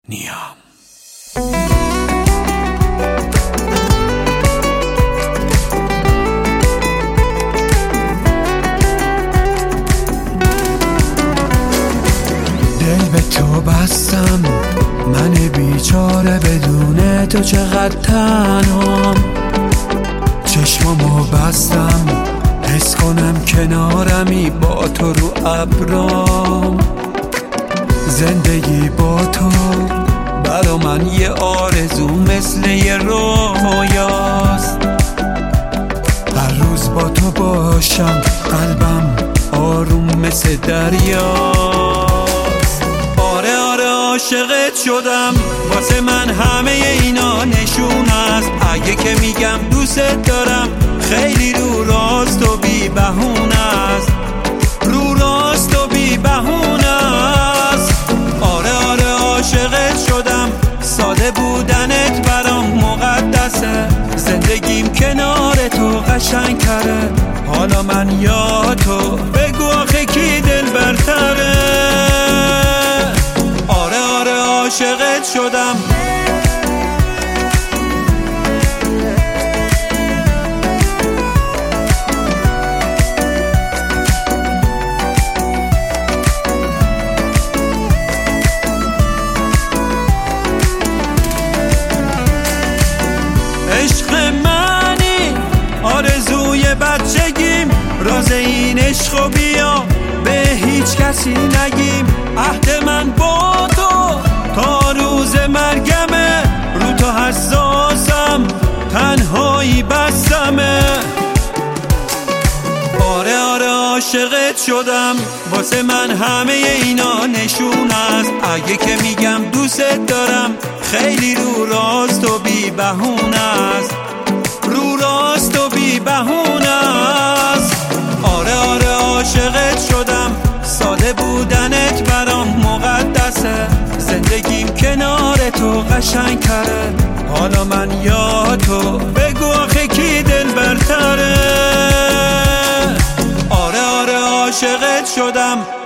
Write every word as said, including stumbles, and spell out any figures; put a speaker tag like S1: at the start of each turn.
S1: نیام. دل به تو بستم، من بیچاره بدون تو چقدر تنهام. چشمامو بستم حس کنم کنارمی با تو رو ابرام. زندگی با تو برا من یه آرزو مثل یه رویاست. هر روز با تو باشم قلبم آروم مثل دریاست. آره آره عاشقت شدم، واسه من همه اینا نشون است. اگه که میگم دوست دارم خیلی رو راست و بی بهونه است. رو راست و بی بهونه است. آره آره عاشقت شدم، ساده بودنت برام مقدسه. زندگیم کنار تو قشنگ تره، حالا من یا تو بگو آخه کی دل برتره. آره آره عاشقت شدم. عشق منی آرزوی بچگیم، راز این عشق و بیا به هیچ کسی نگیم. عهد من با تو تا روز مرگمه، رو تو حساسم تنهایی بسمه. آره آره عاشقت شدم، واسه من همه اینا نشون است. اگه که میگم دوست دارم خیلی رو راست و بی بهونه است. رو راست و بی بهونه است. آره آره عاشقت شدم، ساده بودنت برام مقدسه. زندگیم کنار تو قشنگ تره، حالا من یا تو بگو آخه کی دل برتره. آره آره عاشقت شدم.